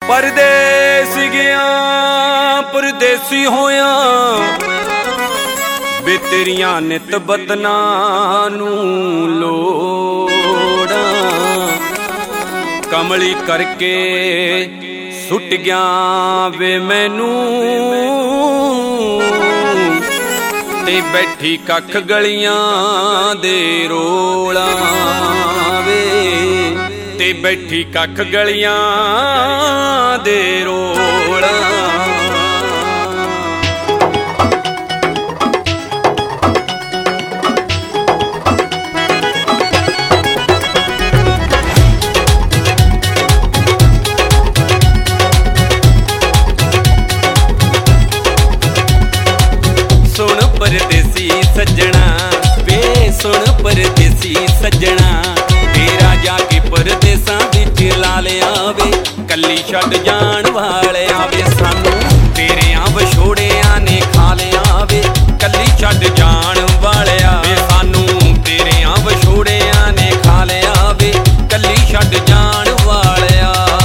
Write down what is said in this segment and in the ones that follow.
परदेस गया परदेसी होया वे तेरियां नित बदना नू लोड़ा कमली करके सुट गया वे मैनू ते बैठी कख गलियां दे रोला वे ते बैठी कख गलियां दे रोला। सुन परदेसी सज्जना वे सुन परदेसी सज्जना तेरा जाके परदेसां विच ला लिया वे कल्ली छड्ड जाण वालिया वे सानू तेरियां विछोड़ियां ने खा लिया वे कल्ली छड्ड जाण वालिया वे सानू तेरियां विछोड़ियां ने खा लिया वे कल्ली छड्ड जाण वालिया।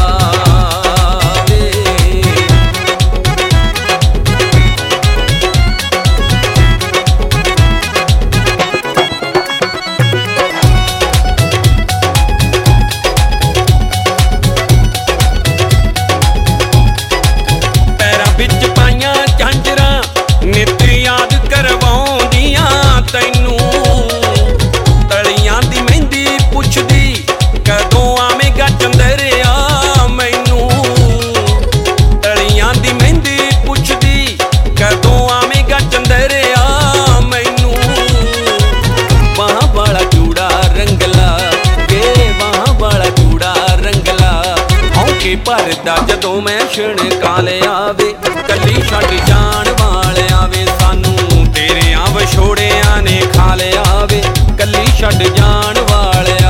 भरदा जदों मैं छणका लिया वे कल्ली छड्ड जाण वालिया वे सानू तेरियां विछोड़ियां ने खा लिया वे कल्ली छड्ड जाण वालिया।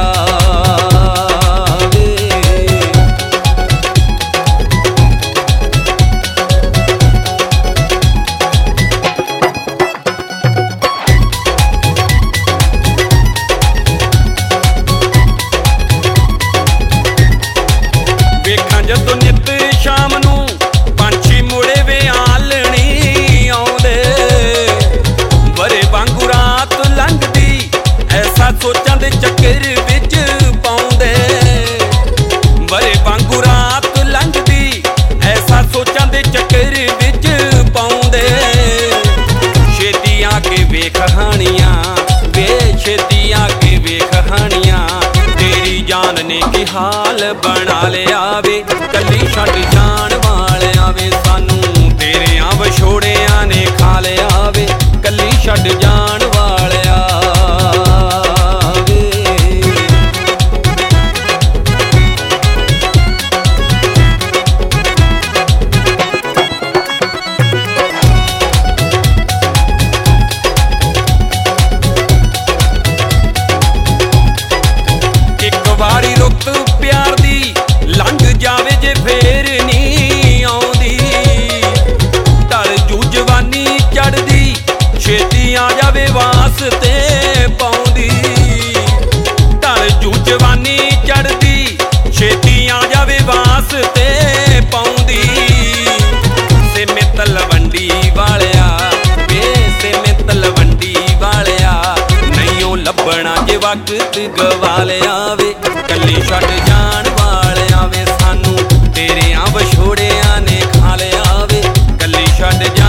जदों नित शाम नू पंछी मुड़े वे आलणी आउंदे वरे वांगू रात लंघदी ऐसा सोचां दे चक्कर विच पाउंदे वरे वांगू रात लंघदी ऐसा सोचां दे चक्कर विच पाउंदे छेती आके वेख हानियां वे छेती आके वेख हानियां तेरी जान ने की हाल बना लिया वे कल्ली छड्ड जाण वालिया वे सानू तेरियां विछोड़ियां ने खा लिया वे कल्ली छड्ड जाण वालिया। एक वारी रुत प्यार दी लंघ जावे जे फेर नी आउंदी ढल जू जवानी चढ़दी छेती आ जावे वास्ते पाउंदी ढल जू जवानी चढ़दी छेती आ जावे वास्ते पाउंदी सिमे तलवंडी वालिया वे सिमे तलवंडी वालिया नहीं लभना जे वक्त गवा लिया वे कल्ली छड्ड जाण वालिया वे सानू तेरियां विछोड़ियां ने खा लिया वे कल्ली छड्ड